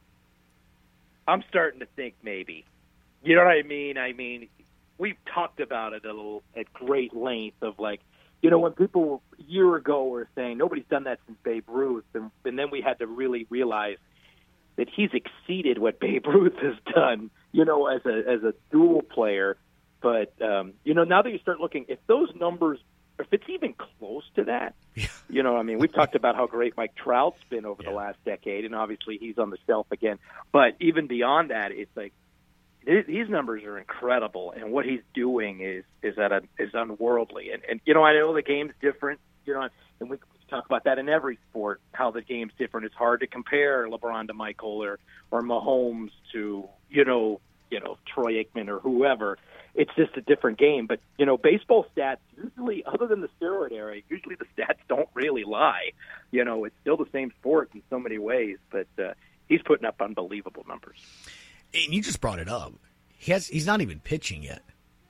I'm starting to think maybe. You know what I mean? I mean, we've talked about it a little at great length of like, you know, when people a year ago were saying nobody's done that since Babe Ruth, and, and then we had to really realize that he's exceeded what Babe Ruth has done, you know, as a as a dual player. But, um, you know, now that you start looking, if those numbers, if it's even close to that, yeah. you know, I mean, we've talked about how great Mike Trout's been over yeah. the last decade, and obviously he's on the shelf again. But even beyond that, it's like these numbers are incredible, and what he's doing is is at a, is unworldly. And, and, you know, I know the game's different, you know, and we talk about that in every sport, how the game's different. It's hard to compare LeBron to Michael or, or Mahomes to, you know, you know, Troy Aikman or whoever. It's just a different game. But, you know, baseball stats, usually, other than the steroid era, usually the stats don't really lie. You know, it's still the same sport in so many ways, but uh, he's putting up unbelievable numbers. And you just brought it up. He has, he's not even pitching yet.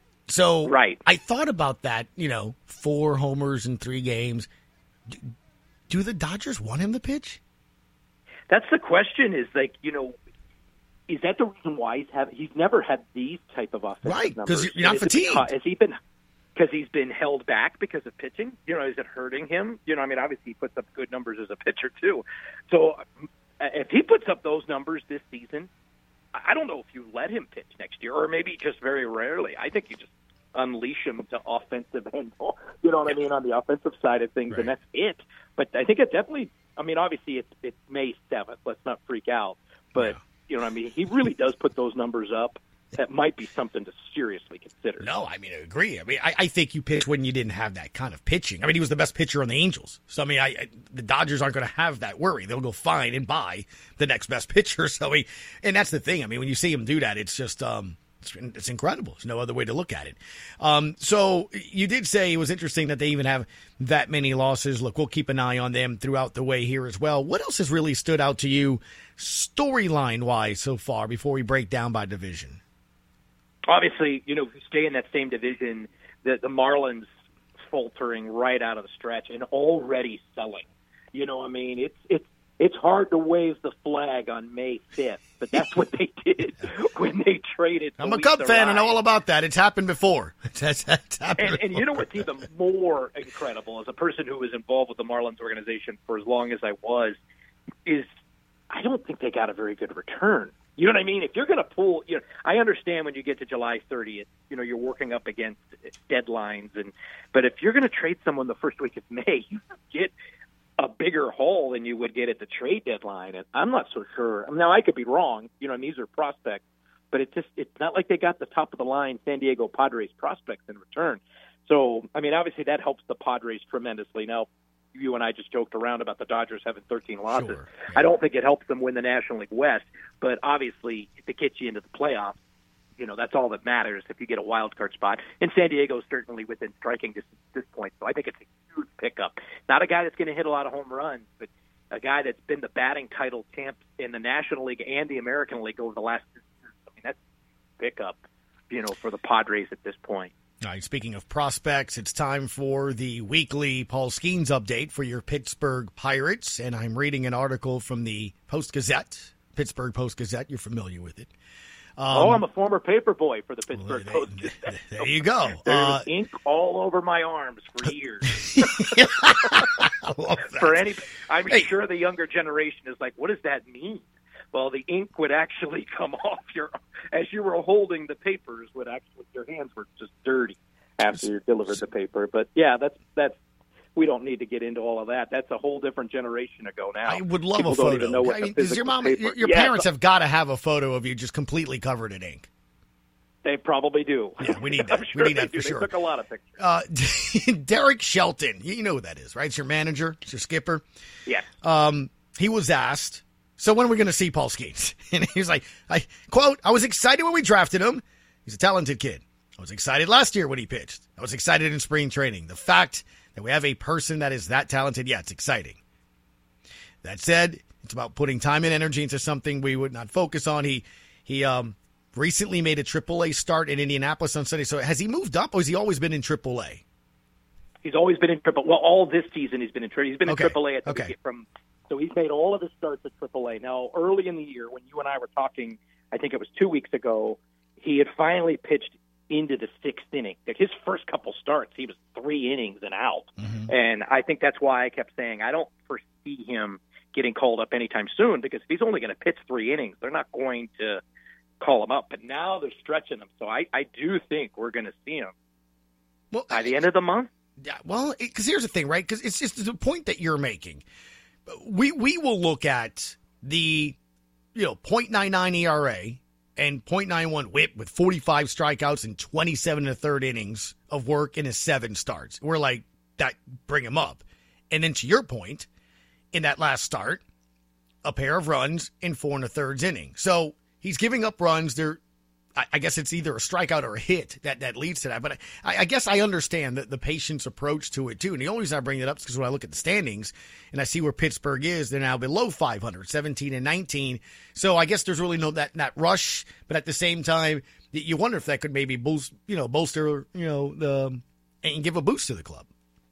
So right. I thought about that, you know, four homers in three games. Do, do the Dodgers want him to pitch? That's the question is, like, you know, is that the reason why he's have he's never had these type of offensive right, numbers? Right, because you're not is fatigued. Because, has he been because he's been held back because of pitching? You know, is it hurting him? You know, I mean, obviously he puts up good numbers as a pitcher too. So uh, if he puts up those numbers this season, I don't know if you let him pitch next year, or maybe just very rarely. I think you just unleash him to offensive end. You know what I mean, on the offensive side of things, right. and that's it. But I think it definitely. I mean, obviously it's it's May seventh. Let's not freak out, but. Yeah. You know what I mean? He really does put those numbers up. That might be something to seriously consider. No, I mean, I agree. I mean, I, I think you pitch when you didn't have that kind of pitching. I mean, he was the best pitcher on the Angels. So, I mean, I, I, the Dodgers aren't going to have that worry. They'll go find and buy the next best pitcher. So, he, and that's the thing. I mean, when you see him do that, it's just, um, it's, it's incredible. There's no other way to look at it. Um, so you did say it was interesting that they even have that many losses. Look, we'll keep an eye on them throughout the way here as well. What else has really stood out to you storyline-wise so far before we break down by division? Obviously, you know, if you stay in that same division, the, the Marlins faltering right out of the stretch and already selling. You know, I mean, it's it's it's hard to wave the flag on May fifth, but that's what they did when they traded. I'm a Cub fan and know all about that. It's happened before. It's, it's happened and, and you know what's even more incredible, as a person who was involved with the Marlins organization for as long as I was, is I don't think they got a very good return. You know what I mean? If you're going to pull, you know, I understand when you get to July thirtieth, you know, you're working up against deadlines, and but if you're going to trade someone the first week of May, you get a bigger haul than you would get at the trade deadline. And I'm not so sure. I mean, now I could be wrong. You know, and these are prospects, but it just it's not like they got the top of the line San Diego Padres prospects in return. So, I mean, obviously that helps the Padres tremendously. Now, you and I just joked around about the Dodgers having thirteen losses. Sure, yeah. I don't think it helps them win the National League West, but obviously if it gets you into the playoffs, you know, that's all that matters if you get a wild card spot. And San Diego's certainly within striking distance at this point, so I think it's a huge pickup. Not a guy that's going to hit a lot of home runs, but a guy that's been the batting title champ in the National League and the American League over the last two years. I mean, that's a pickup, you know, for the Padres at this point. All right, speaking of prospects, it's time for the weekly Paul Skeens update for your Pittsburgh Pirates, and I'm reading an article from the Post-Gazette, Pittsburgh Post-Gazette. You're familiar with it. Um, oh, I'm a former paper boy for the Pittsburgh well, Post. There you go. There's Uh, ink all over my arms for years. I love that. For any, I'm Hey. sure the younger generation is like, what does that mean? Well, the ink would actually come off your, as you were holding the papers, would actually, your hands were just dirty after you delivered the paper. But yeah, that's that's we don't need to get into all of that. That's a whole different generation ago now. I would love People a photo. Don't even know what I the mean, does your physical mom, paper- your, your Yeah, parents have got to have a photo of you just completely covered in ink. They probably do. Yeah, we need I'm that. sure we need they that do. for sure. They took a lot of pictures. Uh, Derek Shelton, you know who that is, right? It's your manager, it's your skipper. Yeah. Um, he was asked, so when are we going to see Paul Skeens? And he was like, I quote, I was excited when we drafted him. He's a talented kid. I was excited last year when he pitched. I was excited in spring training. The fact that we have a person that is that talented, yeah, it's exciting. That said, it's about putting time and energy into something we would not focus on. He he um, recently made a triple A start in Indianapolis on Sunday. So has he moved up, or has he always been in triple A? He's always been in triple. Well, all this season he's been in triple. He's been in Okay. triple A at the Okay. beginning from. So he's made all of his starts at triple A. Now, early in the year, when you and I were talking, I think it was two weeks ago, he had finally pitched into the sixth inning. Like his first couple starts, he was three innings and out. Mm-hmm. And I think that's why I kept saying I don't foresee him getting called up anytime soon, because if he's only going to pitch three innings, they're not going to call him up. But now they're stretching him. So I, I do think we're going to see him well, by the end of the month. Yeah, well, because here's the thing, right? Because it's just the point that you're making. We we will look at the, you know, point nine nine E R A and point nine one whip with forty-five strikeouts and twenty-seven and a third innings of work in his seven starts. We're like, that, bring him up. And then to your point, in that last start, a pair of runs in four and a thirds inning. So he's giving up runs. They're, I, I guess it's either a strikeout or a hit that, that leads to that. But I, I guess I understand the, the patient's approach to it, too. And the only reason I bring it up is because when I look at the standings and I see where Pittsburgh is, they're now below five hundred, seventeen and nineteen. So I guess there's really no that, that rush. But at the same time, you wonder if that could maybe boost, you know, bolster, you know, the and give a boost to the club.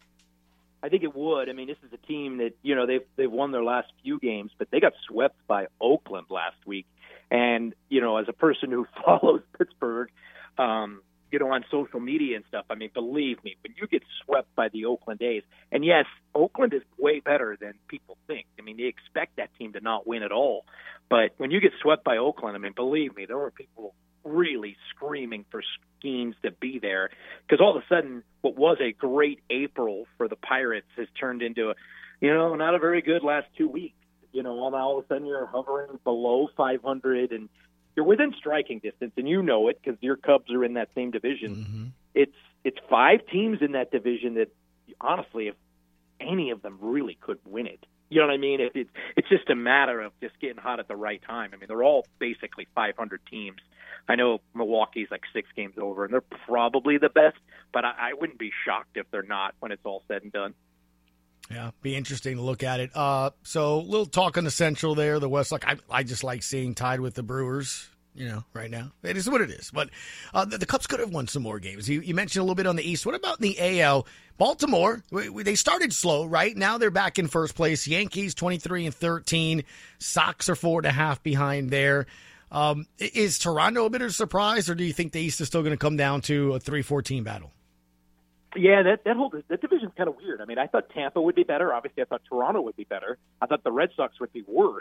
I think it would. I mean, this is a team that, you know, they've they've won their last few games, but they got swept by Oakland last week. And, you know, as a person who follows Pittsburgh, um, you know, on social media and stuff, I mean, believe me, when you get swept by the Oakland A's, and yes, Oakland is way better than people think. I mean, they expect that team to not win at all. But when you get swept by Oakland, I mean, believe me, there were people really screaming for Skeens to be there, because all of a sudden what was a great April for the Pirates has turned into a, you know, not a very good last two weeks. You know, all, all of a sudden you're hovering below five hundred and you're within striking distance, and you know it because your Cubs are in that same division. Mm-hmm. It's it's five teams in that division that, honestly, if any of them really could win it, you know what I mean? It, it, it's just a matter of just getting hot at the right time. I mean, they're all basically five hundred teams. I know Milwaukee's like six games over, and they're probably the best, but I, I wouldn't be shocked if they're not when it's all said and done. Yeah, be interesting to look at it. Uh, so, little talk on the Central there, the West. Like I, I just like seeing tied with the Brewers. You know, right now it is what it is. But uh, the, the Cubs could have won some more games. You, you mentioned a little bit on the East. What about in the A L? Baltimore, we, we, they started slow, right? Now they're back in first place. Yankees twenty-three and thirteen. Sox are four and a half behind there. Um, is Toronto a bit of a surprise, or do you think the East is still going to come down to a three four team battle? Yeah, that that whole that division's kind of weird. I mean, I thought Tampa would be better. Obviously, I thought Toronto would be better. I thought the Red Sox would be worse.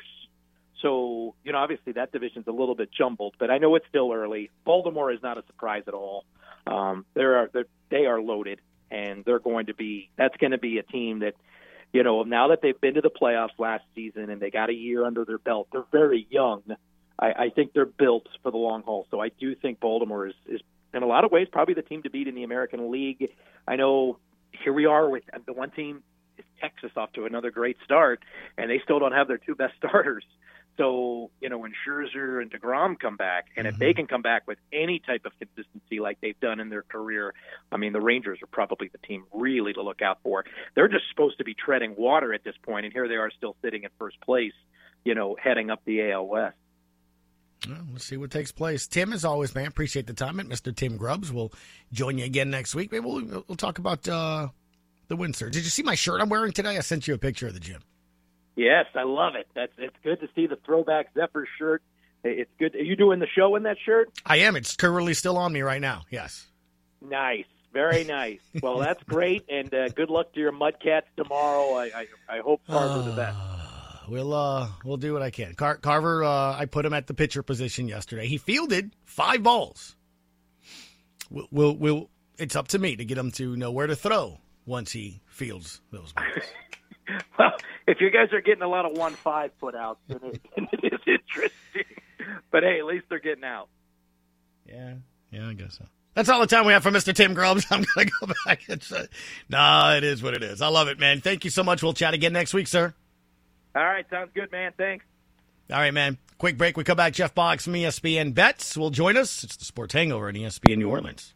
So, you know, obviously that division's a little bit jumbled, but I know it's still early. Baltimore is not a surprise at all. Um, they are they are loaded, and they're going to be. That's going to be a team that, you know, now that they've been to the playoffs last season and they got a year under their belt, they're very young. I, I think they're built for the long haul. So I do think Baltimore is, is, in a lot of ways, probably the team to beat in the American League. I know here we are with the one team is Texas off to another great start, and they still don't have their two best starters. So, you know, when Scherzer and DeGrom come back, and mm-hmm. if they can come back with any type of consistency like they've done in their career, I mean, the Rangers are probably the team really to look out for. They're just supposed to be treading water at this point, and here they are still sitting in first place, you know, heading up the A L West. Well, we'll see what takes place. Tim, as always, man, appreciate the time. Mister Tim Grubbs will join you again next week. Maybe we'll, we'll talk about uh, the Windsor. Did you see my shirt I'm wearing today? I sent you a picture of the gym. Yes, I love it. That's it's good to see the throwback Zephyr shirt. It's good. Are you doing the show in that shirt? I am. It's currently still on me right now. Yes. Nice. Very nice. Well, that's great, and uh, good luck to your Mudcats tomorrow. I I, I hope Carver's uh, the best. We'll uh we'll do what I can. Car- Carver, uh, I put him at the pitcher position yesterday. He fielded five balls. We'll, we'll we'll it's up to me to get him to know where to throw once he fields those balls. Well, if you guys are getting a lot of one five put out, then it, then it is interesting. But, hey, at least they're getting out. Yeah, yeah, I guess so. That's all the time we have for Mister Tim Grubbs. I'm going to go back. It's uh, nah, it is what it is. I love it, man. Thank you so much. We'll chat again next week, sir. All right, sounds good, man. Thanks. All right, man. Quick break. We come back. Jeff Boggs from E S P N Bets will join us. It's the Sports Hangover at E S P N New Orleans.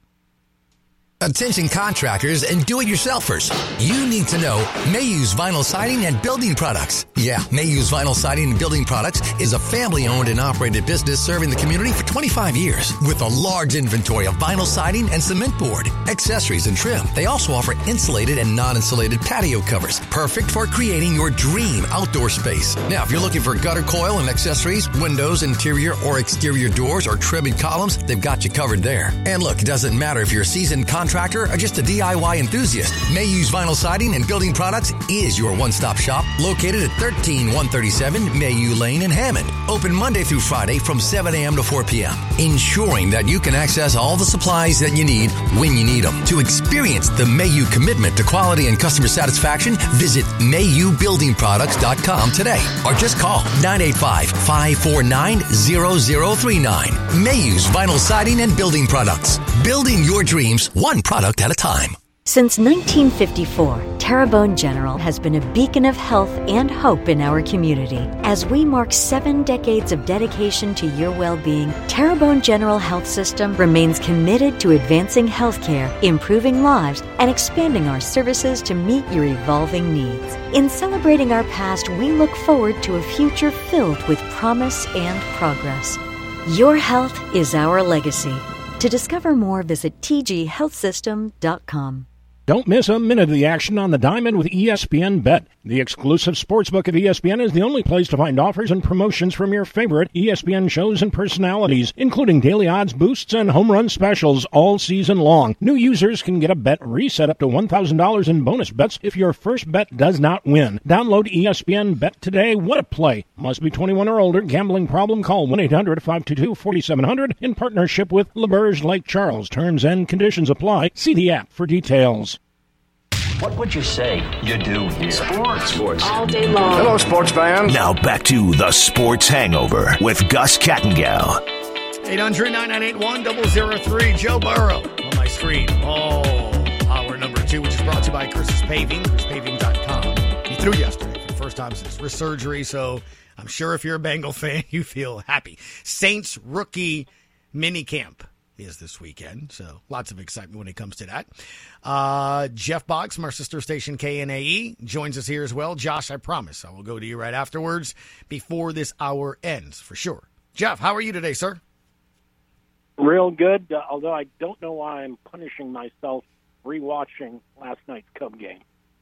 Attention contractors and do-it-yourselfers. You need to know Mayhew's Vinyl Siding and Building Products. Yeah, Mayhew's Vinyl Siding and Building Products is a family-owned and operated business serving the community for twenty-five years with a large inventory of vinyl siding and cement board, accessories, and trim. They also offer insulated and non-insulated patio covers, perfect for creating your dream outdoor space. Now, if you're looking for gutter coil and accessories, windows, interior or exterior doors, or trim and columns, they've got you covered there. And look, it doesn't matter if you're a seasoned contractor or just a D I Y enthusiast. Mayhew's Vinyl Siding and Building Products is your one-stop shop, located at thirteen one thirty-seven Mayhew Lane in Hammond. Open Monday through Friday from seven a.m. to four p.m., ensuring that you can access all the supplies that you need when you need them. To experience the Mayhew commitment to quality and customer satisfaction, visit Mayhew Building Products dot com today or just call nine eight five, five four nine, zero zero three nine. Mayhew's Vinyl Siding and Building Products. Building your dreams one product at a time. Since nineteen fifty-four, Terrebonne General has been a beacon of health and hope in our community. As we mark seven decades of dedication to your well-being, Terrebonne General Health System remains committed to advancing healthcare, improving lives, and expanding our services to meet your evolving needs. In celebrating our past, we look forward to a future filled with promise and progress. Your health is our legacy. To discover more, visit t g health system dot com. Don't miss a minute of the action on the Diamond with E S P N Bet. The exclusive sportsbook of E S P N is the only place to find offers and promotions from your favorite E S P N shows and personalities, including daily odds boosts and home run specials all season long. New users can get a bet reset up to one thousand dollars in bonus bets if your first bet does not win. Download E S P N Bet today. What a play. Must be twenty-one or older. Gambling problem? Call one eight hundred, five two two, four seven zero zero in partnership with LaBerge Lake Charles. Terms and conditions apply. See the app for details. What would you say you do here? Sports. Sports. All day long. Hello, sports fans. Now back to the Sports Hangover with Gus Kattengell. eight hundred, nine nine eight, one zero zero three. Joe Burrow on my screen. Oh, hour number two, which is brought to you by Chris's Paving, chris paving dot com. He threw yesterday for the first time since wrist surgery, so I'm sure if you're a Bengal fan, you feel happy. Saints rookie mini camp is this weekend, so lots of excitement when it comes to that. Uh, Jeff Boggs from our sister station K N A E joins us here as well. Josh, I promise I will go to you right afterwards before this hour ends, for sure. Jeff, how are you today, sir? Real good, uh, although I don't know why I'm punishing myself rewatching last night's Cub game.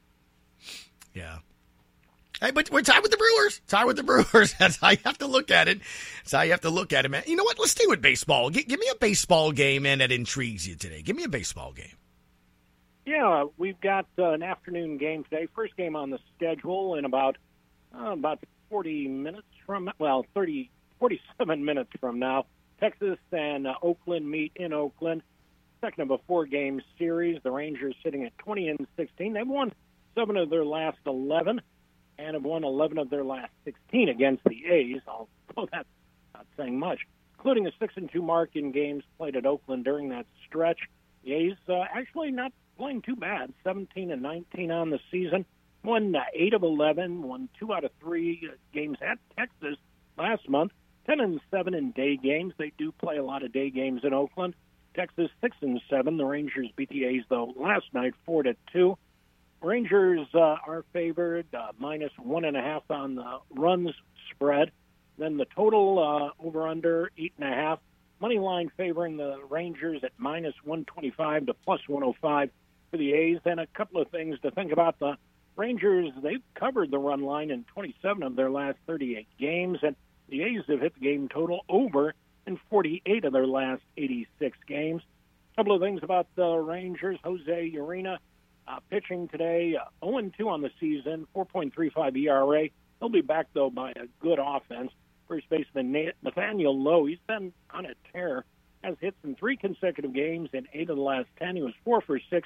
Yeah. Hey, but we're tied with the Brewers. Tied with the Brewers. That's how you have to look at it. That's how you have to look at it, man. You know what? Let's stay with baseball. G- give me a baseball game, man, that intrigues you today. Give me a baseball game. Yeah, we've got uh, an afternoon game today. First game on the schedule in about uh, about forty minutes from, well, thirty, forty-seven minutes from now. Texas and uh, Oakland meet in Oakland. Second of a four-game series. The Rangers sitting at twenty and sixteen. They've won seven of their last eleven. And have won eleven of their last sixteen against the A's, although that's not saying much, including a six and two mark in games played at Oakland during that stretch. The A's uh, actually not playing too bad, seventeen and nineteen on the season, won uh, eight of eleven, won two out of three uh, games at Texas last month, ten and seven in day games. They do play a lot of day games in Oakland. Texas six and seven. The Rangers beat the A's though last night four to two. Rangers uh, are favored, uh, minus one and a half on the runs spread. Then the total uh, over under eight and a half. Money line favoring the Rangers at minus one twenty-five to plus one oh five for the A's. And a couple of things to think about. The Rangers, they've covered the run line in twenty-seven of their last thirty-eight games. And the A's have hit the game total over in forty-eight of their last eighty-six games. A couple of things about the Rangers. Jose Urena. Uh, pitching today, uh, oh and two on the season, four point three five E R A. He'll be back, though, by a good offense. First baseman Nathaniel Lowe, he's been on a tear, has hits in three consecutive games in eight of the last ten. He was four for six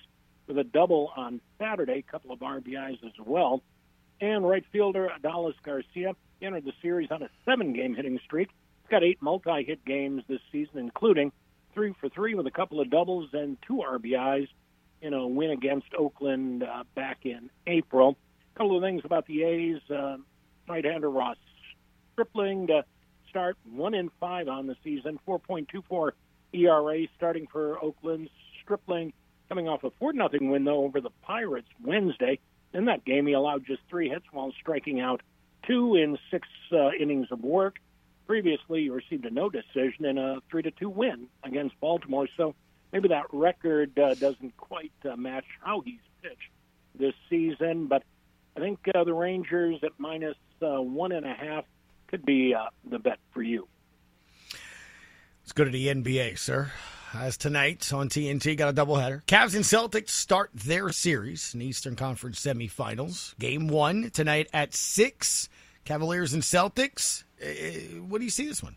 with a double on Saturday, a couple of R B Is as well. And right fielder Adalis Garcia entered the series on a seven-game hitting streak. He's got eight multi-hit games this season, including three for three with a couple of doubles and two R B Is in a win against Oakland uh, back in April. A couple of things about the A's. Uh, right-hander Ross Stripling to start one in five on the season, four point two four E R A starting for Oakland. Stripling coming off a four nothing win, though, over the Pirates Wednesday. In that game, he allowed just three hits while striking out two in six uh, innings of work. Previously, he received a no decision in a three to two win against Baltimore, so maybe that record uh, doesn't quite uh, match how he's pitched this season. But I think uh, the Rangers at minus uh, one and a half could be uh, the bet for you. Let's go to the N B A, sir. As tonight on T N T, got a doubleheader. Cavs and Celtics start their series in the Eastern Conference semifinals. Game one tonight at six. Cavaliers and Celtics. Uh, what do you see this one?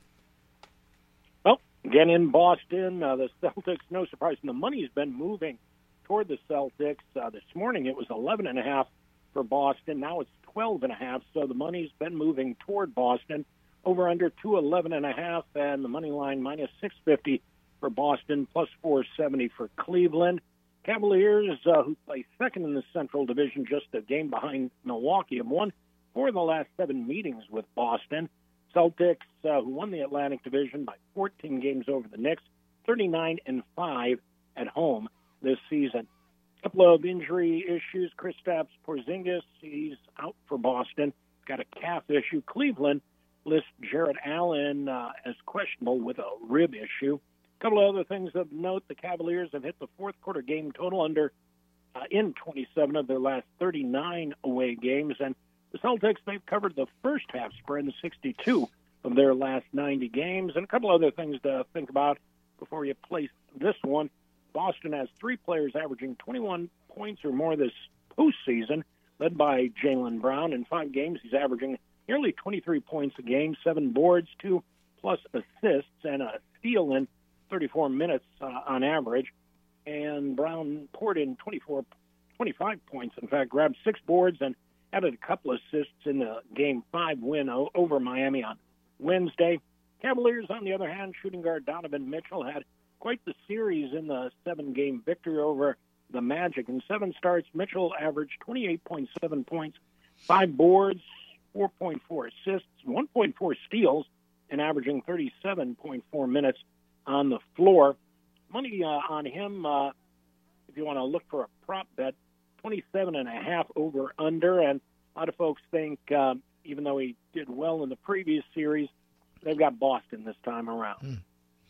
Well, again in Boston, uh, the Celtics, no surprise, the money's been moving toward the Celtics. Uh, this morning it was eleven and a half for Boston. Now it's twelve and a half, so the money's been moving toward Boston. Over under two eleven and a half, and the money line minus six fifty for Boston, plus four seventy for Cleveland. Cavaliers, uh, who play second in the Central Division, just a game behind Milwaukee, have won four of the last seven meetings with Boston. Celtics, uh, who won the Atlantic Division by fourteen games over the Knicks, thirty-nine and five at home this season. A couple of injury issues. Kristaps Porzingis, he's out for Boston. Got a calf issue. Cleveland lists Jarrett Allen uh, as questionable with a rib issue. A couple of other things of note. The Cavaliers have hit the fourth quarter game total under uh, in twenty-seven of their last thirty-nine away games. And the Celtics, they've covered the first half spread in sixty-two of their last ninety games. And a couple other things to think about before you place this one. Boston has three players averaging twenty-one points or more this postseason, led by Jaylen Brown. In five games, he's averaging nearly twenty-three points a game, seven boards, two plus assists, and a steal in thirty-four minutes uh, on average. And Brown poured in twenty-four, twenty-five points. In fact, grabbed six boards and added a couple assists in the Game five win o- over Miami on Wednesday. Cavaliers, on the other hand, shooting guard Donovan Mitchell had quite the series in the seven-game victory over the Magic. In seven starts, Mitchell averaged twenty-eight point seven points, five boards, four point four assists, one point four steals, and averaging thirty-seven point four minutes on the floor. Money uh, on him, uh, if you want to look for a prop bet, twenty-seven and a half over under. And a lot of folks think, uh, even though he did well in the previous series, they've got Boston this time around. Hmm.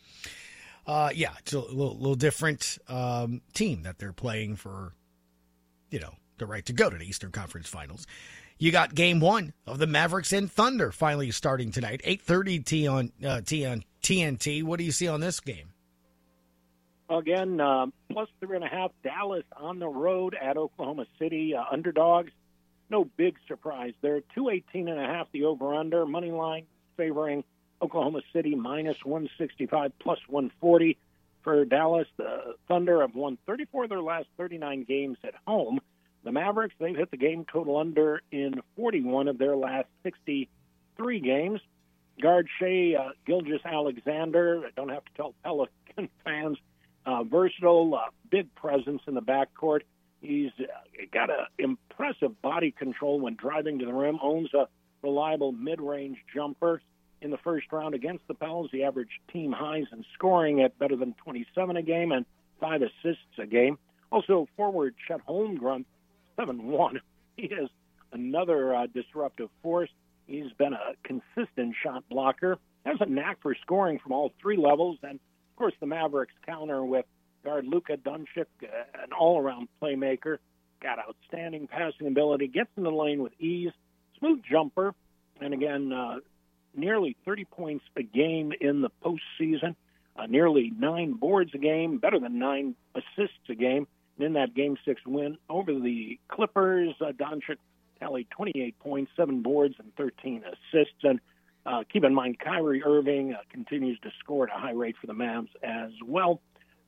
Uh, yeah, it's a little, little different um, team that they're playing for, you know, the right to go to the Eastern Conference Finals. You got game one of the Mavericks and Thunder finally starting tonight, eight thirty T on, uh, T on T N T. What do you see on this game? Again, uh, plus three and a half, Dallas on the road at Oklahoma City, uh, underdogs. No big surprise there. two eighteen and a half, the over-under. Money line favoring Oklahoma City, minus one sixty-five, plus one forty for Dallas. The Thunder have won thirty-four of their last thirty-nine games at home. The Mavericks, they've hit the game total under in forty-one of their last sixty-three games. Guard Shea uh, Gilgeous-Alexander, I don't have to tell Pelican fans, uh, versatile, uh, big presence in the backcourt. He's uh, got an impressive body control when driving to the rim, owns a reliable mid-range jumper. In the first round against the Pels, he averaged team highs in scoring at better than twenty-seven a game and five assists a game. Also, forward Chet Holmgren, seven one. He is another uh, disruptive force. He's been a consistent shot blocker, has a knack for scoring from all three levels, and, of course, the Mavericks counter with guard Luka Doncic, uh, an all-around playmaker, got outstanding passing ability, gets in the lane with ease, smooth jumper, and, again, uh, nearly thirty points a game in the postseason, uh, nearly nine boards a game, better than nine assists a game. And in that Game six win over the Clippers, uh, Doncic tallied twenty-eight points, seven boards, and thirteen assists. And uh, keep in mind, Kyrie Irving uh, continues to score at a high rate for the Mavs as well.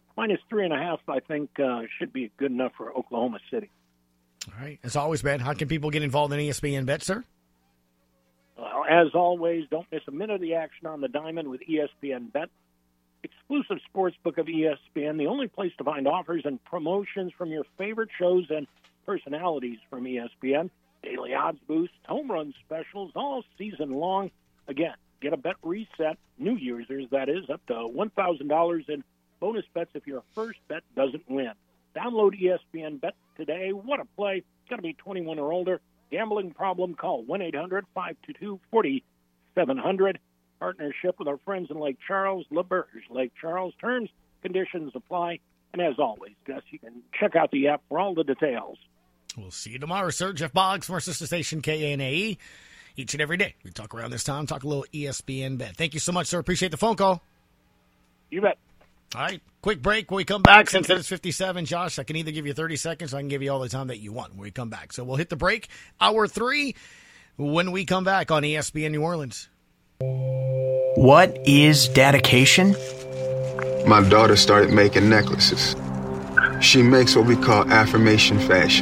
minus three and a half, I think, uh, should be good enough for Oklahoma City. All right. As always, Ben, how can people get involved in E S P N Bet, sir? Well, as always, don't miss a minute of the action on the diamond with E S P N Bet. Exclusive sportsbook of E S P N, the only place to find offers and promotions from your favorite shows and personalities from E S P N. Daily odds boosts, home run specials, all season long. Again, get a bet reset, new users, that is, up to one thousand dollars in bonus bets if your first bet doesn't win. Download E S P N Bet today. What a play. Got to be twenty-one or older. Gambling problem, call one eight hundred five two two four seven zero zero. Partnership with our friends in Lake Charles, LaBerge, Lake Charles. Terms, conditions apply. And as always, Gus, you can check out the app for all the details. We'll see you tomorrow, sir. Jeff Boggs from our sister station, K A N A E. Each and every day, we talk around this time, talk a little E S P N Bet. Thank you so much, sir. Appreciate the phone call. You bet. All right, quick break. When we come back, since it's fifty-seven, Josh, I can either give you thirty seconds or I can give you all the time that you want when we come back. So we'll hit the break, hour three, when we come back on E S P N New Orleans. What is dedication? My daughter started making necklaces. She makes what we call affirmation fashion.